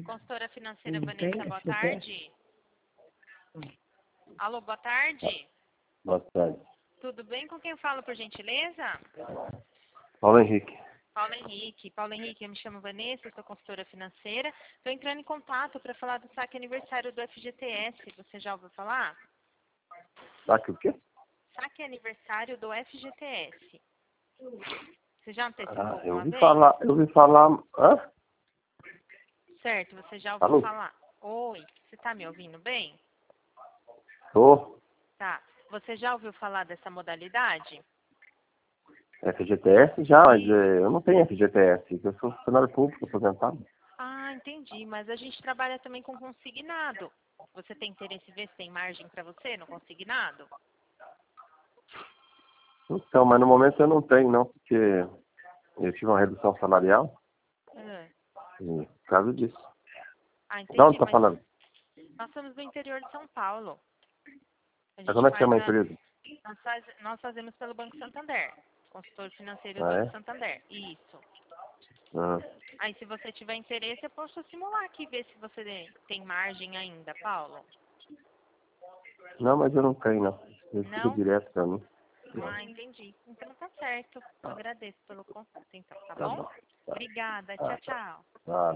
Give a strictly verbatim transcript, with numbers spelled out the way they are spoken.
Consultora financeira Vanessa, boa tarde. Alô, boa tarde. Boa tarde. Tudo bem? Com quem eu falo, por gentileza? Paulo Henrique. Paulo Henrique. Paulo Henrique, eu me chamo Vanessa, eu sou consultora financeira. Estou entrando em contato para falar do saque aniversário do F G T S. Você já ouviu falar? Saque o quê? Saque aniversário do F G T S. Você já antecipou Ah, eu alguma ouvi vez? falar, eu ouvi falar... Hã? Certo, você já ouviu Alô? falar? Oi, você está me ouvindo bem? Tô. Tá. Você já ouviu falar dessa modalidade? F G T S já, mas eh, eu não tenho F G T S. Eu sou funcionário público, aposentado. Ah, entendi. Mas a gente trabalha também com consignado. Você tem interesse em ver se tem margem para você no consignado? Então, mas no momento eu não tenho, não, porque eu tive uma redução salarial Ah, e por causa disso. ah, De onde entendi. tá Mas falando? nós somos do interior de São Paulo. A Mas gente como é que faz chama a a... empresa? Nós, faz... Nós fazemos pelo Banco Santander. Consultor financeiro do Ah, Banco é? Santander. Isso. Ah. Aí, se você tiver interesse, eu posso simular aqui, ver se você tem margem ainda, Paulo. Não, mas eu não tenho, não. Eu fico Não? direto pra mim. Ah, entendi. Então tá certo. Eu agradeço pelo contato, então, tá Tá bom? bom. Tá. Obrigada. Tchau, Ah, tá. tchau. Ah,